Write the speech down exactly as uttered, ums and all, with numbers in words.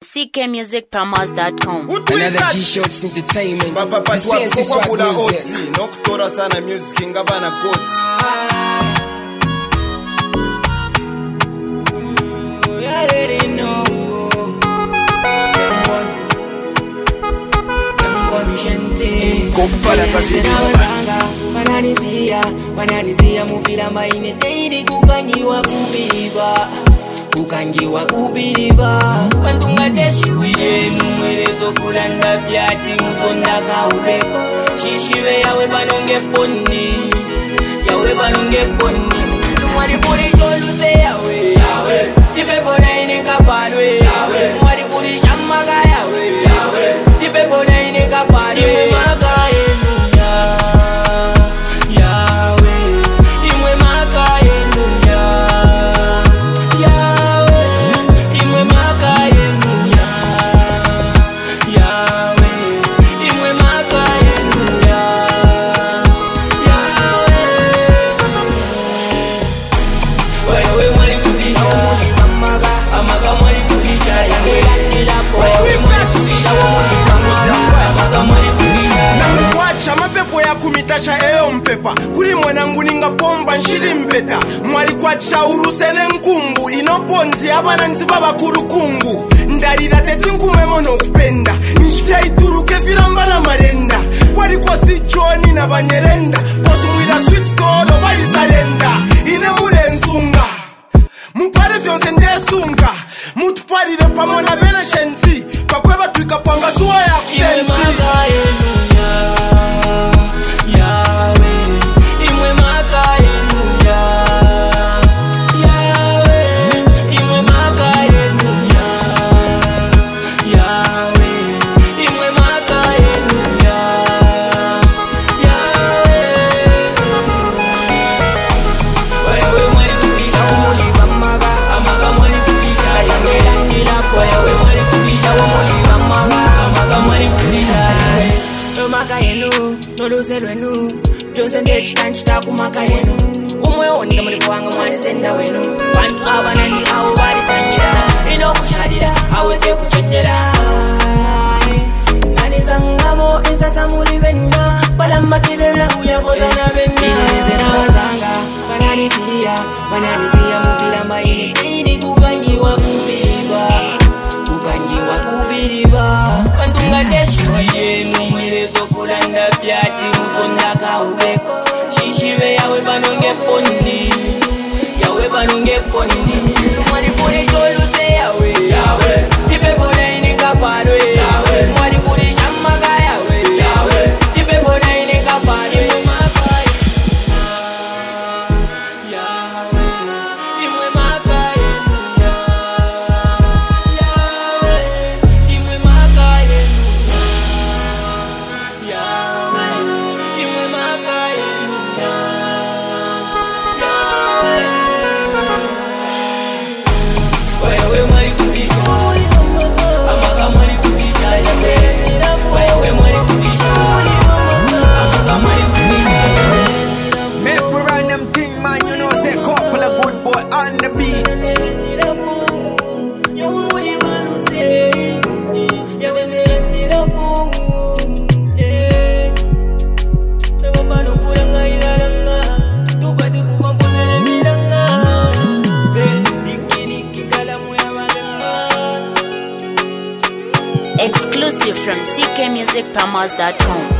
c k music promos dot com. Another G-Shorts Entertainment. Papa C N C Swag Music. Nokutora sana music ingabana gods. You already know. Kompala Wananizia, wananizia mufila maine teidi kukangiwa kubiriba kukangiwa kubiriba Pantunga teshuye numwelezo kulanda vyati muzonda kaureko Shishiwe yawe banonge poni yawe banonge poni Mwali kuri cholute yawe yawe Ipepo na ine kapadwe yawe Mwali kuri shamaga yawe yawe Ipepo na ine kapadwe Imwe maka enunya yawe Imwe maka enunya yawe Imwe maka enunya yawe Imwe maka enunya yawe Wewe mwali kulisha amaga amaga mwali kulisha yangelandila po Wewe mwali kulisha amaga amaga mwali kulisha Namukwacha mapepo ya kumitasha eyo mpepa Kuli mwenangu ninga pomba nshili mpeta Mwali kwacha urusele nkumbu Inoponzi abana nzibaba kurukungu Ndarira tezi nkumemono kupenda Nishifya ituruke filamba na marenda Kwari kwa si Johnny na banyerenda Posu mwila sweet tolo bali salenda Ine mule nzunga Mupare vyonse ndesunga Mutuparire pamona bene shenzi Pakweba tuika panga suwa ya kusenzi Imwe maka enunya yawe Imwe maka enunya yawe Imwe maka enunya yawe Imwe maka enunya yawe Wewe mwali kulisha umuli kamaga amaga mwali kulisha yangelandila po Wewe mwali kulisha umuli kamaga amaga mwali kulisha Maka yenu, noluze lwenu Jose ndechita kumaka yenu Umwe onda mulifwanga mwani senda wenu Bantu abanandi awo bali tangira Ino kushadira, awete kuchenjera Nani zangamo, insasa muli benda Bala makidela uyaboza na benda Ineze na wazanga, banani siya Banani siya mufila maini Tini kukanyiwa kubiriba Kukanyiwa kubiriba Pantunga deshu yenu Mwilezo kulanda vyati muzonda kaureko Shishiwe yawe banonge poni Yawe banonge poni Mwali kuri cholute yawe Yawe Ipepo na ine kapadwe Yawe Mwali kuri shamaga yawe Yawe Ipepo na ine kapadwe Imwe maka yawe Imwe maka enunya yawe Imwe maka enunya yawe Imwe maka enunya yawe Wewe mwali kulisha amaga mwali kulisha yawe Wewe mwali kulisha amaga mwali kulisha yawe Make we run them thing, man. You know, say couple of good boy on the beat. Exclusive from c k music promos dot com.